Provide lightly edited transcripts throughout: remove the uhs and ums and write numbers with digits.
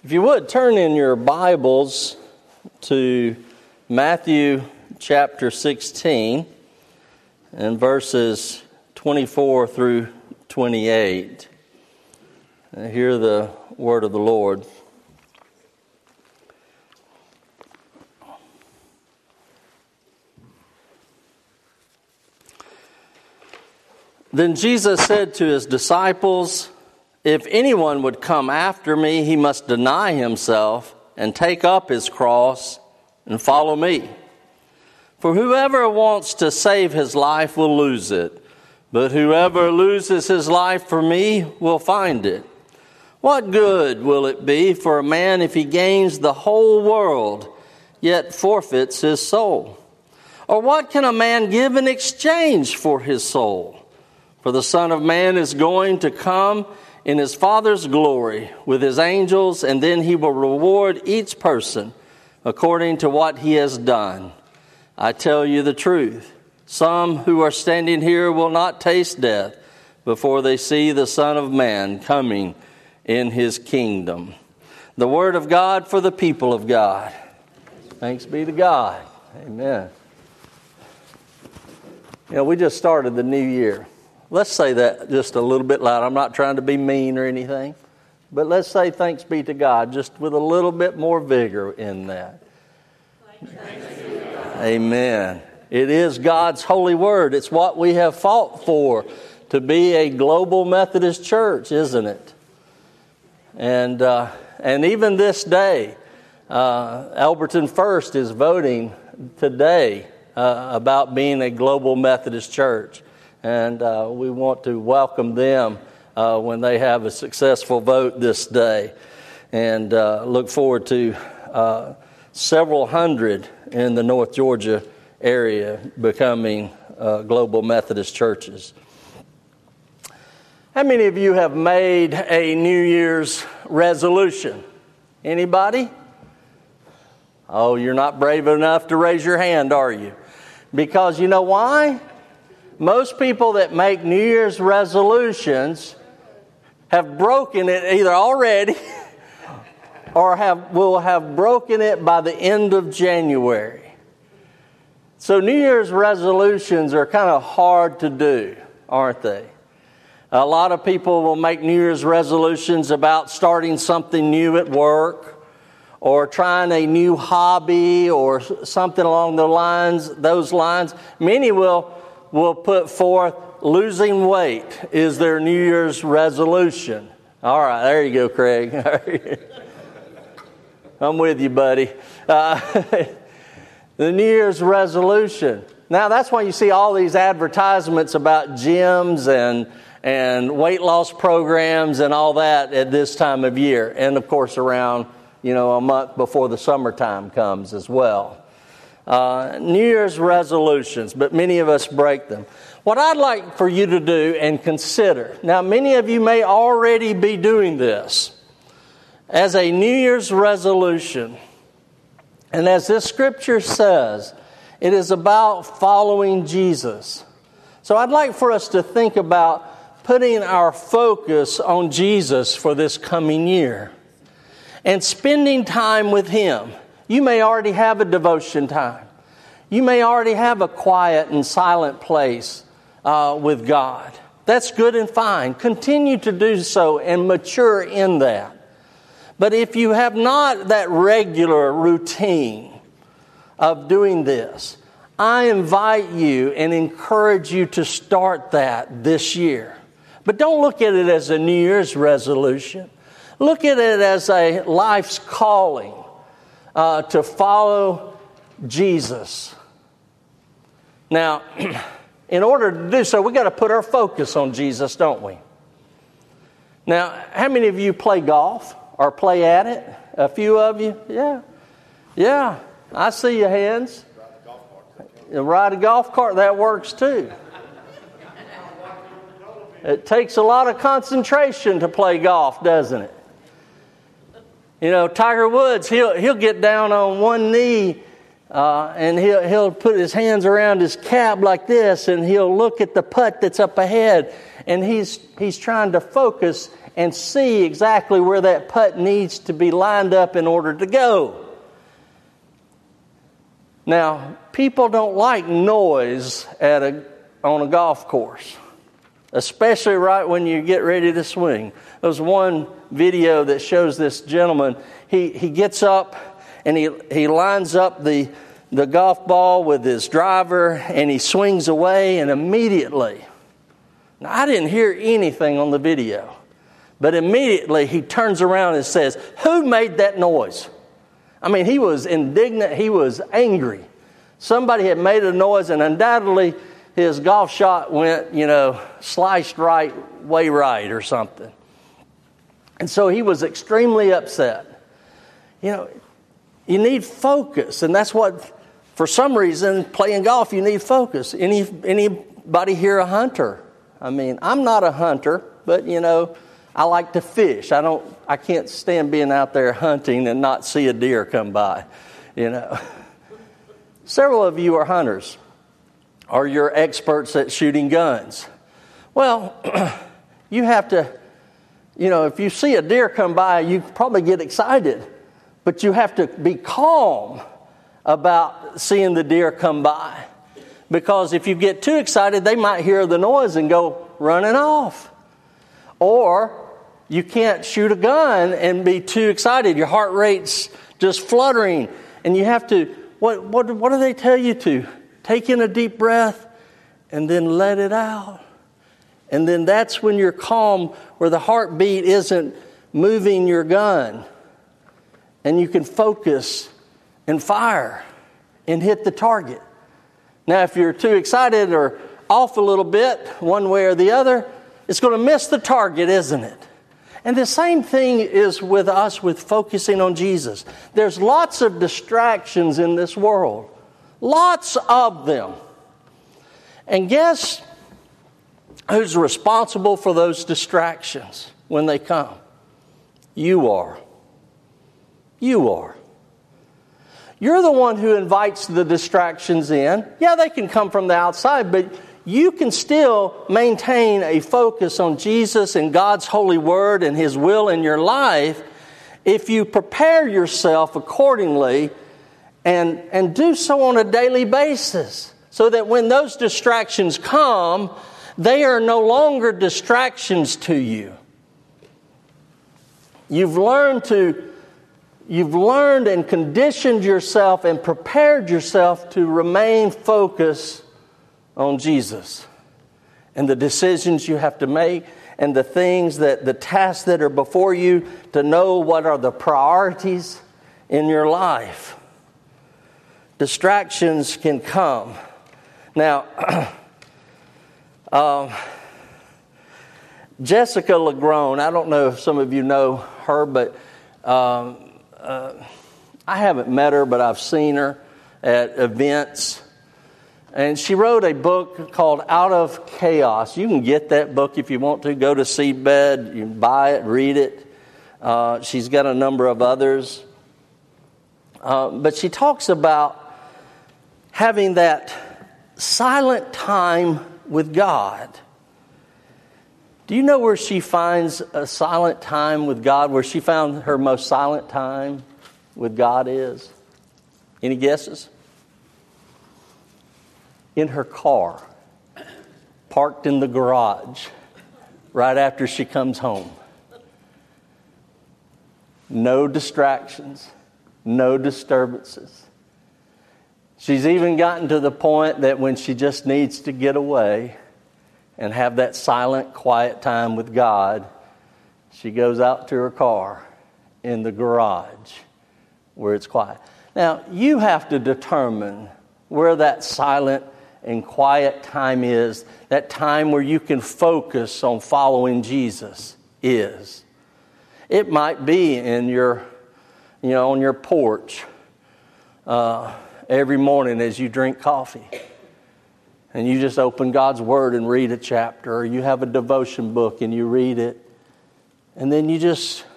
If you would, turn in your Bibles to Matthew chapter 16 and verses 24 through 28. Hear the word of the Lord. Then Jesus said to his disciples, "If anyone would come after me, he must deny himself and take up his cross and follow me. For whoever wants to save his life will lose it, but whoever loses his life for me will find it. What good will it be for a man if he gains the whole world, yet forfeits his soul? Or what can a man give in exchange for his soul? For the Son of Man is going to come in his Father's glory with his angels, and then he will reward each person according to what he has done. I tell you the truth, some who are standing here will not taste death before they see the Son of Man coming in his kingdom." The word of God for the people of God. Thanks be to God. Amen. You know, we just started the new year. Let's say that just a little bit louder. I'm not trying to be mean or anything, but let's say thanks be to God, just with a little bit more vigor in that. Amen. It is God's holy word. It's what we have fought for, to be a global Methodist church, isn't it? And even this day, Elberton First is voting today about being a global Methodist church. And we want to welcome them when they have a successful vote this day. And look forward to several hundred in the North Georgia area becoming global Methodist churches. How many of you have made a New Year's resolution? Anybody? Oh, you're not brave enough to raise your hand, are you? Because you know why? Most people that make New Year's resolutions have broken it either already or will have broken it by the end of January. So New Year's resolutions are kind of hard to do, aren't they? A lot of people will make New Year's resolutions about starting something new at work or trying a new hobby or something along those lines. Many will put forth losing weight is their New Year's resolution. All right, there you go, Craig. I'm with you, buddy. The New Year's resolution. Now, that's why you see all these advertisements about gyms and weight loss programs and all that at this time of year. And, of course, around, a month before the summertime comes as well. New Year's resolutions, but many of us break them. What I'd like for you to do and consider, now many of you may already be doing this, as a New Year's resolution, and as this scripture says, it is about following Jesus. So I'd like for us to think about putting our focus on Jesus for this coming year and spending time with Him. You may already have a devotion time. You may already have a quiet and silent place with God. That's good and fine. Continue to do so and mature in that. But if you have not that regular routine of doing this, I invite you and encourage you to start that this year. But don't look at it as a New Year's resolution. Look at it as a life's calling. To follow Jesus. Now, in order to do so, we got to put our focus on Jesus, don't we? Now, how many of you play golf or play at it? A few of you? Yeah. I see your hands. Ride a golf cart, that works too. It takes a lot of concentration to play golf, doesn't it? Tiger Woods, he'll get down on one knee and he'll put his hands around his cap like this, and he'll look at the putt that's up ahead, and he's trying to focus and see exactly where that putt needs to be lined up in order to go. Now, people don't like noise on a golf course, especially right when you get ready to swing. There's one video that shows this gentleman. He gets up and he lines up the golf ball with his driver, and he swings away, and immediately, now I didn't hear anything on the video, but immediately he turns around and says, "Who made that noise?" I mean, he was indignant. He was angry. Somebody had made a noise, and undoubtedly his golf shot went, sliced way right or something. And so he was extremely upset. You need focus, and that's what, for some reason, playing golf, you need focus. Anybody here a hunter? I mean, I'm not a hunter, but, I like to fish. I can't stand being out there hunting and not see a deer come by, Several of you are hunters, or you're experts at shooting guns. Well, you have to, if you see a deer come by, you probably get excited, but you have to be calm about seeing the deer come by. Because if you get too excited, they might hear the noise and go running off. Or you can't shoot a gun and be too excited. Your heart rate's just fluttering. And you have to, what do they tell you to? Take in a deep breath and then let it out. And then that's when you're calm, where the heartbeat isn't moving your gun. And you can focus and fire and hit the target. Now, if you're too excited or off a little bit, one way or the other, it's going to miss the target, isn't it? And the same thing is with us with focusing on Jesus. There's lots of distractions in this world. Lots of them. And guess who's responsible for those distractions when they come? You are. You are. You're the one who invites the distractions in. Yeah, they can come from the outside, but you can still maintain a focus on Jesus and God's holy word and His will in your life if you prepare yourself accordingly and do so on a daily basis, so that when those distractions come, they are no longer distractions to you. You've learned and conditioned yourself and prepared yourself to remain focused on Jesus and the decisions you have to make and the tasks that are before you, to know what are the priorities in your life. Distractions can come. Now, Jessica LaGrone, I don't know if some of you know her, but I haven't met her, but I've seen her at events. And she wrote a book called Out of Chaos. You can get that book if you want to. Go to Seedbed, you can buy it, read it. She's got a number of others. But she talks about having that silent time with God. Do you know where she finds a silent time with God, where she found her most silent time with God is? Any guesses? In her car, parked in the garage, right after she comes home. No distractions, no disturbances. She's even gotten to the point that when she just needs to get away and have that silent, quiet time with God, she goes out to her car in the garage where it's quiet. Now, you have to determine where that silent and quiet time is, that time where you can focus on following Jesus is. It might be in your, on your porch every morning as you drink coffee. And you just open God's Word and read a chapter, or you have a devotion book and you read it. And then you just,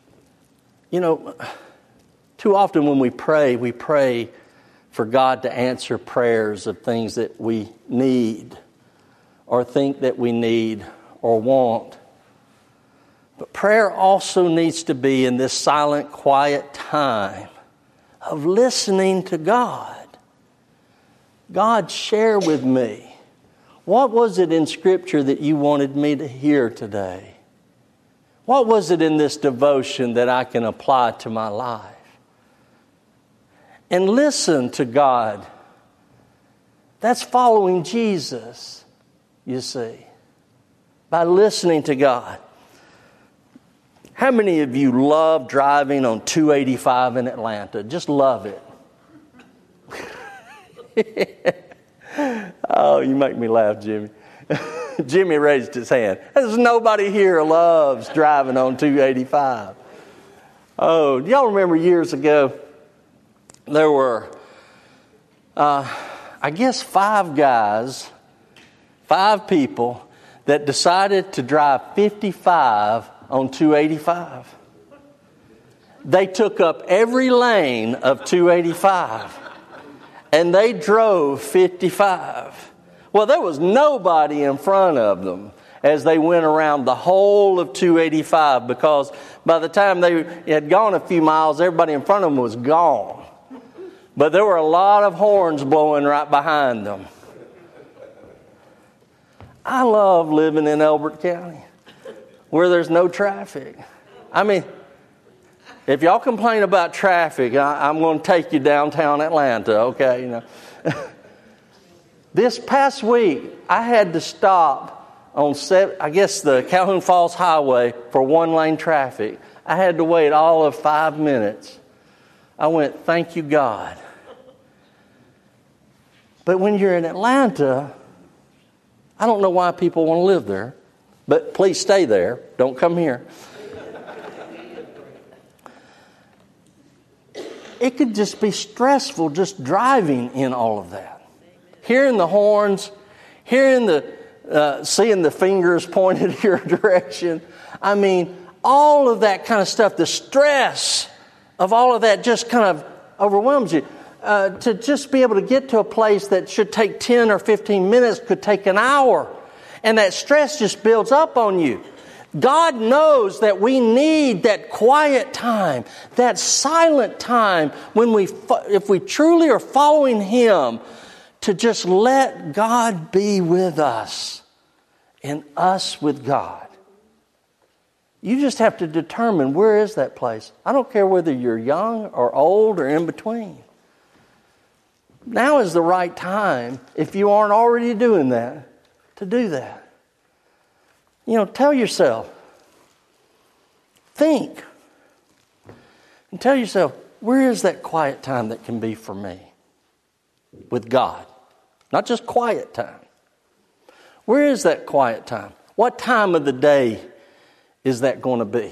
too often when we pray for God to answer prayers of things that we need or think that we need or want. But prayer also needs to be in this silent, quiet time of listening to God. God, share with me. What was it in Scripture that you wanted me to hear today? What was it in this devotion that I can apply to my life? And listen to God. That's following Jesus, you see, by listening to God. How many of you love driving on 285 in Atlanta? Just love it. Oh, you make me laugh, Jimmy. Jimmy raised his hand. There's nobody here who loves driving on 285. Oh, do y'all remember years ago, there were, I guess 5 people that decided to drive 55 on 285. They took up every lane of 285 and they drove 55. Well, there was nobody in front of them as they went around the whole of 285, because by the time they had gone a few miles, everybody in front of them was gone. But there were a lot of horns blowing right behind them. I love living in Elbert County, where there's no traffic. I mean, if y'all complain about traffic, I'm going to take you downtown Atlanta, okay? You know. This past week, I had to stop on, the Calhoun Falls Highway for 1-lane traffic. I had to wait all of 5 minutes. I went, thank you, God. But when you're in Atlanta, I don't know why people want to live there, but please stay there. Don't come here. It could just be stressful just driving in all of that. Hearing the horns, seeing the fingers pointed in your direction. I mean, all of that kind of stuff, the stress of all of that just kind of overwhelms you. To just be able to get to a place that should take 10 or 15 minutes could take an hour. And that stress just builds up on you. God knows that we need that quiet time, that silent time when if we truly are following Him, to just let God be with us and us with God. You just have to determine, where is that place? I don't care whether you're young or old or in between. Now is the right time, if you aren't already doing that, to do that. Tell yourself, think, and tell yourself, where is that quiet time that can be for me with God? Not just quiet time. Where is that quiet time? What time of the day is that going to be?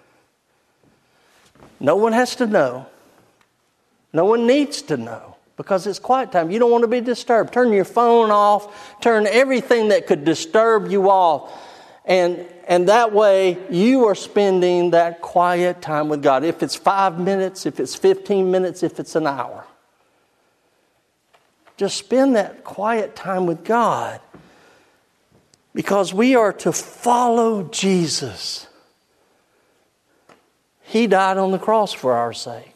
No one has to know. No one needs to know, because it's quiet time. You don't want to be disturbed. Turn your phone off. Turn everything that could disturb you off. And that way you are spending that quiet time with God. If it's 5 minutes, if it's 15 minutes, if it's an hour. Just spend that quiet time with God. Because we are to follow Jesus. He died on the cross for our sake.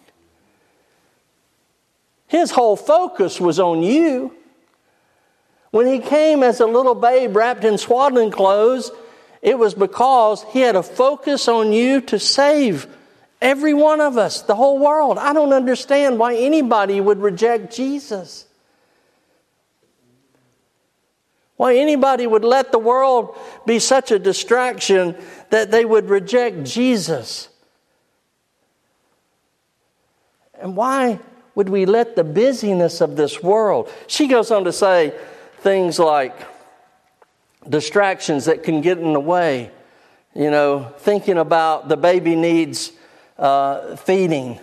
His whole focus was on you. When He came as a little babe wrapped in swaddling clothes, it was because He had a focus on you to save every one of us, the whole world. I don't understand why anybody would reject Jesus. Why anybody would let the world be such a distraction that they would reject Jesus. And why would we let the busyness of this world? She goes on to say things like distractions that can get in the way. Thinking about the baby needs feeding,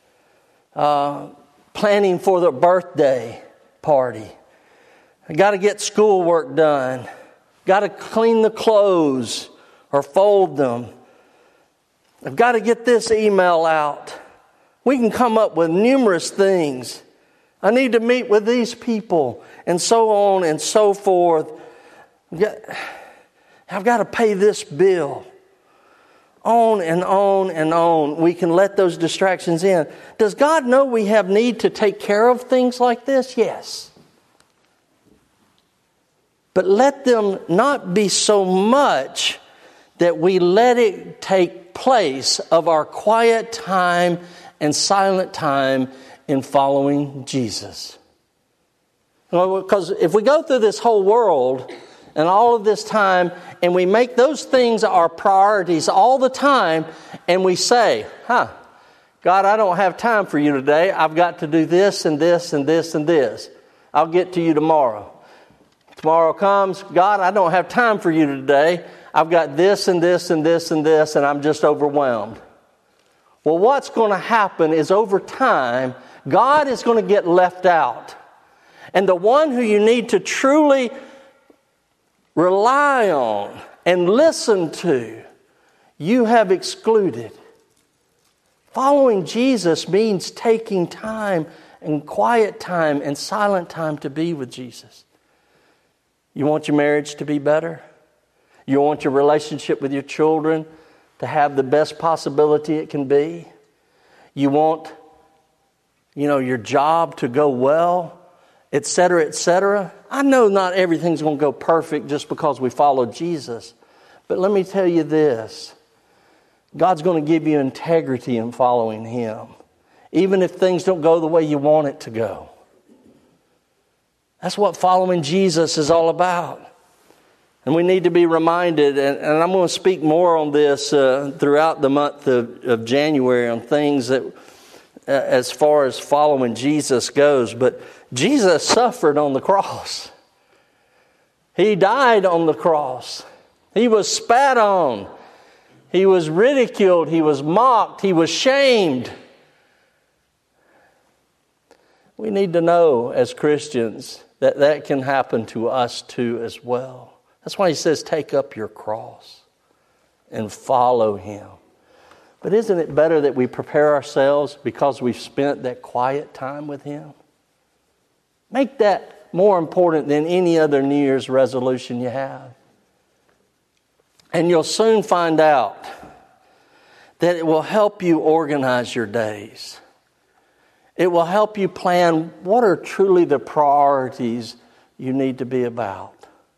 planning for the birthday party. I got to get schoolwork done. Got to clean the clothes or fold them. I've got to get this email out. We can come up with numerous things. I need to meet with these people, and so on and so forth. I've got to pay this bill. on and on and on, we can let those distractions in. Does God know we have need to take care of things like this? Yes. But let them not be so much that we let it take place of our quiet time and silent time in following Jesus. Well, because if we go through this whole world and all of this time, and we make those things our priorities all the time, and we say, God, I don't have time for you today. I've got to do this and this and this and this. I'll get to you tomorrow. Tomorrow comes, God, I don't have time for you today. I've got this and this and this and this, and I'm just overwhelmed. Well, what's going to happen is over time, God is going to get left out. And the one who you need to truly rely on and listen to, you have excluded. Following Jesus means taking time and quiet time and silent time to be with Jesus. You want your marriage to be better? You want your relationship with your children to have the best possibility it can be? You want, your job to go well, etc., etc.? I know not everything's going to go perfect just because we follow Jesus. But let me tell you this. God's going to give you integrity in following Him, even if things don't go the way you want it to go. That's what following Jesus is all about. And we need to be reminded, and I'm going to speak more on this throughout the month of January on things that, as far as following Jesus goes. But Jesus suffered on the cross. He died on the cross. He was spat on. He was ridiculed. He was mocked. He was shamed. We need to know as Christians that that can happen to us too as well. That's why He says, take up your cross and follow Him. But isn't it better that we prepare ourselves because we've spent that quiet time with Him? Make that more important than any other New Year's resolution you have. And you'll soon find out that it will help you organize your days. It will help you plan what are truly the priorities you need to be about.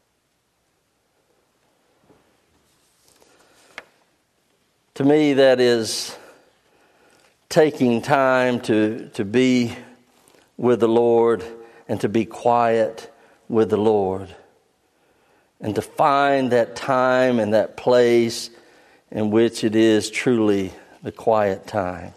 To me, that is taking time to be with the Lord and to be quiet with the Lord. And to find that time and that place in which it is truly the quiet time.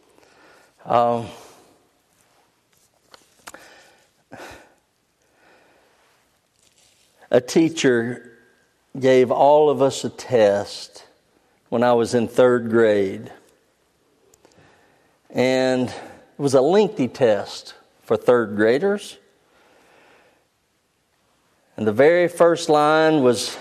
A teacher gave all of us a test when I was in third grade. And it was a lengthy test for third graders. And the very first line was,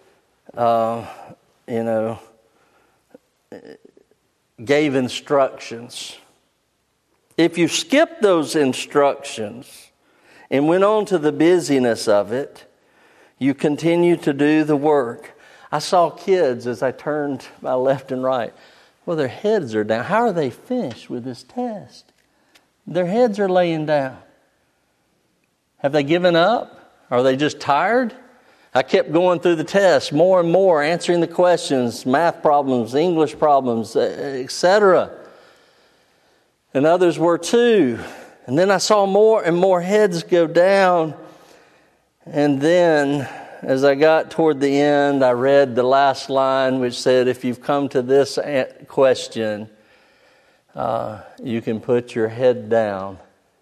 gave instructions. If you skip those instructions and went on to the busyness of it, you continue to do the work. I saw kids as I turned my left and right. Well, their heads are down. How are they finished with this test? Their heads are laying down. Have they given up? Are they just tired? I kept going through the test more and more, answering the questions, math problems, English problems, etc. And others were too. And then I saw more and more heads go down. And then, as I got toward the end, I read the last line, which said, if you've come to this question, you can put your head down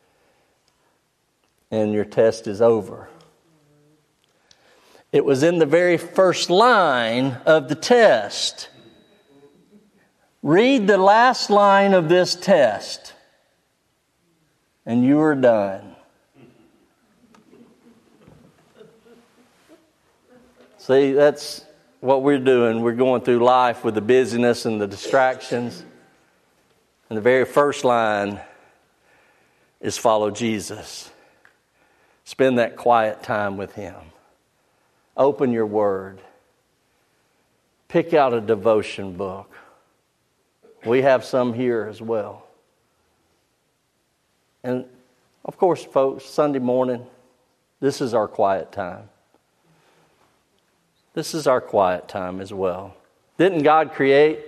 and your test is over. It was in the very first line of the test. Read the last line of this test, and you are done. See, that's what we're doing. We're going through life with the busyness and the distractions. And the very first line is follow Jesus. Spend that quiet time with Him. Open your Word. pick out a devotion book. We have some here as well. And of course, folks, Sunday morning, this is our quiet time. This is our quiet time as well. Didn't God create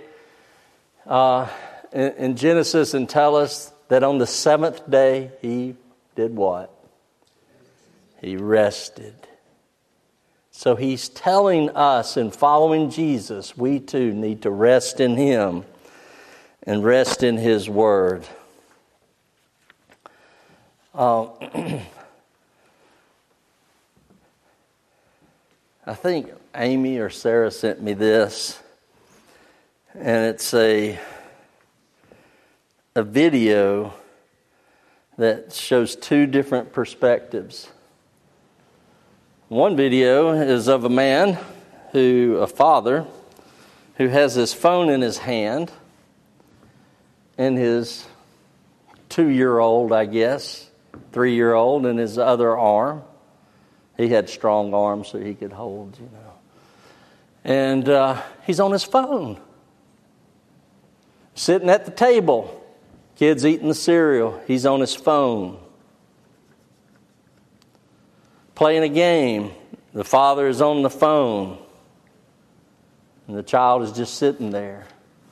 in Genesis and tell us that on the seventh day He did what? He rested. So He's telling us in following Jesus, we too need to rest in Him and rest in His Word. I think Amy or Sarah sent me this, and it's a video that shows two different perspectives. One video is of a father, who has his phone in his hand and his 2-year-old, I guess, 3-year-old in his other arm. He had strong arms so he could hold, And he's on his phone. Sitting at the table. Kids eating the cereal. He's on his phone. Playing a game. The father is on the phone. And the child is just sitting there.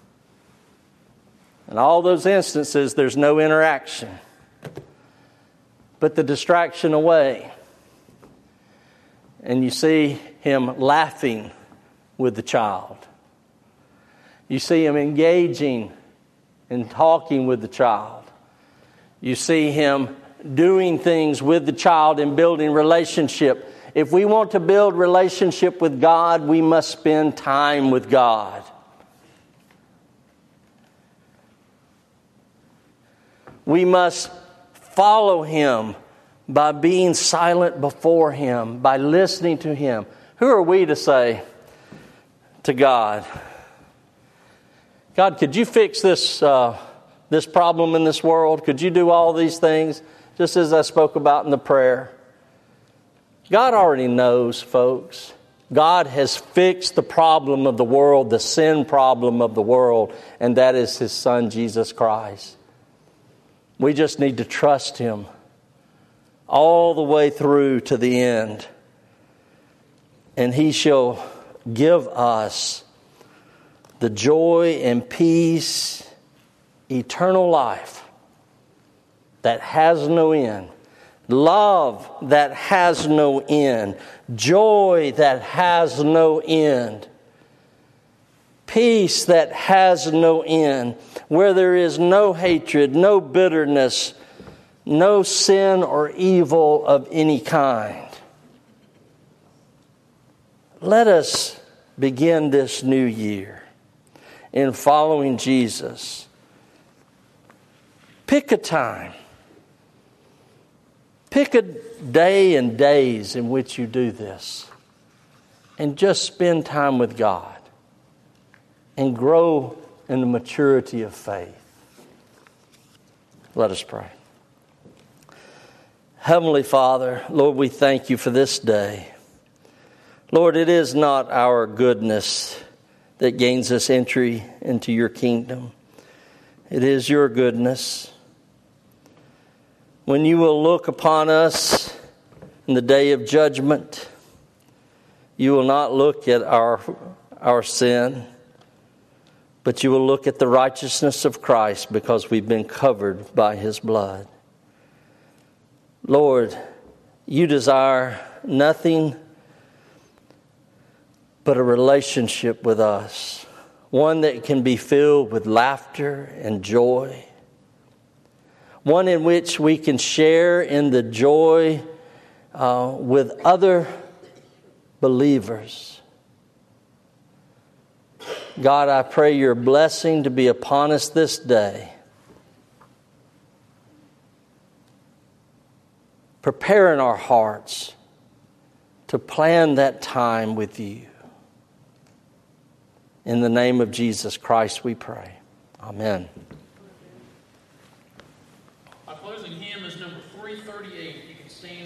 In all those instances, there's no interaction. But the distraction away. And you see him laughing with the child. You see him engaging and talking with the child. You see him doing things with the child and building relationship. If we want to build relationship with God, we must spend time with God. We must follow Him by being silent before Him, by listening to Him. Who are we to say to God, God, could you fix this problem in this world? Could you do all these things? Just as I spoke about in the prayer. God already knows, folks. God has fixed the problem of the world, the sin problem of the world, and that is His Son, Jesus Christ. We just need to trust Him all the way through to the end. And He shall give us the joy and peace, eternal life that has no end. Love that has no end. Joy that has no end. Peace that has no end. Where there is no hatred, no bitterness, no sin or evil of any kind. Let us begin this new year in following Jesus. Pick a time. Pick a day and days in which you do this. And just spend time with God. And grow in the maturity of faith. Let us pray. Heavenly Father, Lord, we thank You for this day. Lord, it is not our goodness that gains us entry into Your kingdom. It is Your goodness. When You will look upon us in the day of judgment, You will not look at our sin, but You will look at the righteousness of Christ because we've been covered by His blood. Lord, You desire nothing but a relationship with us, one that can be filled with laughter and joy, one in which we can share in the joy with other believers. God, I pray Your blessing to be upon us this day. Preparing our hearts to plan that time with You. In the name of Jesus Christ we pray. Amen. Our closing hymn is number 338.